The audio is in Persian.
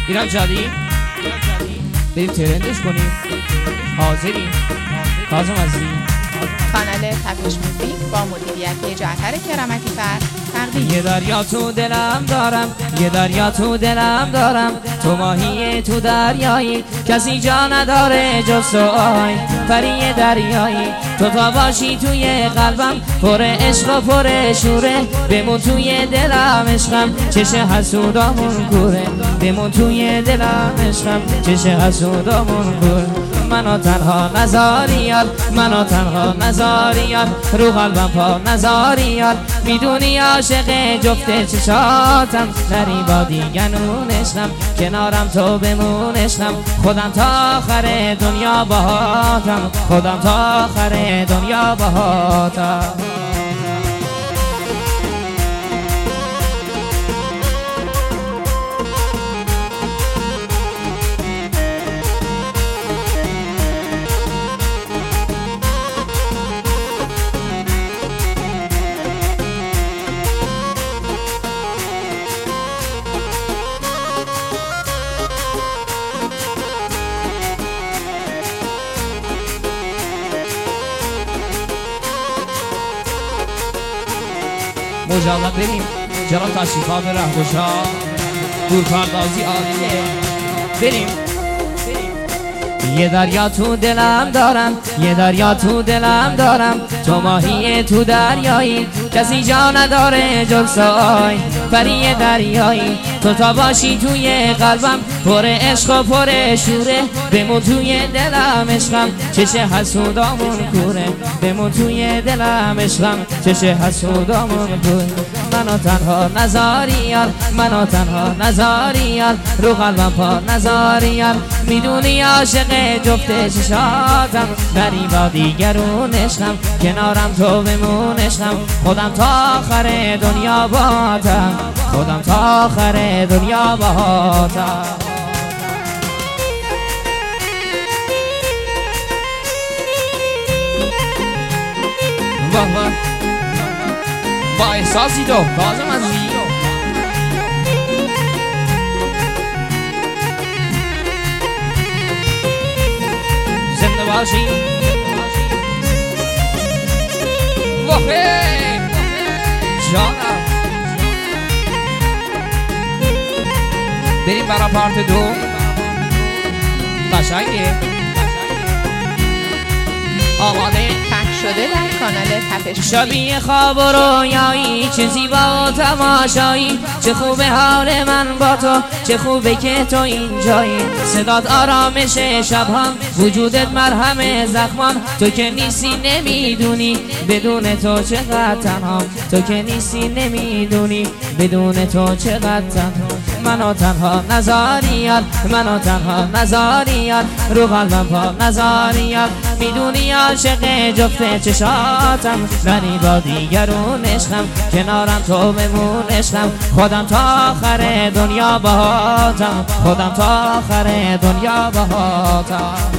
ایران جادی بریم ترندش کنیم. حاضری؟ کازم عزیزی. کانال تپش موزیک با مدیریت جعفر کرامتی فر تقدیم. یه دریا تو دلم دارم، یه دریا تو دلم دارم، تو ماهی تو دریایی، کسی جا نداره جز تو. آی پری دریایی، تو تا باشی توی قلبم، پر عشق و پر شوره، بمون توی دلم عشقم، چش حسودامون کوره، بمون توی دلم عشقم، چش حسودامون کوره. منو تنها نزاریار، منو تنها نزاریار، رو قلبم پا نزاریار، میدونی عاشق جفت چشاتم، نری با دیگنون عشقم، کنارم تو بمون عشقم، خودم تا آخر دنیا باهاتم، خودم تا آخر دنیا باهاتم. مجاور بریم جناب تشریفات رهگشا گورپردازی عالیه. بریم. یه دریا تو دلم دارم، یه دریا تو دلم دارم، تو ماهی تو دریایی، کسی جا نداره جز تو. پری دریایی، تو تا باشی توی قلبم، پر عشق و پر شوره، بمون توی دلم عشقم، چش حسودامون کوره، بمون توی دلم عشقم، چش حسودامون کوره. منو تنها نزاریار، منو تنها نزاریار، رو قلبم پا نزاریار، میدونی عاشق جفت چشاتم، نری با دیگرون عشقم، کنارم تو بمون عشقم، خودم تا آخر دنیا باهاتم، خودم تا آخر دنیا باهاتم. واه واه با احساسی تو کازم عزیزی. زنده باشی وافه جانم. بریم برای پارت دو. قشنگه آماده شده در کانال تپش شبیه خواب و رویایی، چه زیبا و تماشایی، چه خوبه حال من با تو، چه خوبه که تو اینجایی، صدات آرامش شبها، وجودت مرهم زخمان، تو که نیستی نمیدونی بدون تو چقدر تنها، تو که نیستی نمیدونی بدون تو چقدر تنها. منو تنها نزاریار، منو تنها نزاریار، رو قلبم پا نزاریار، میدونی عاشق جفت چشاتم، نری با دیگرون عشقم، کنارم تو بمون عشقم، خودم تا آخر دنیا باهاتم، خودم تا آخر دنیا باهاتم.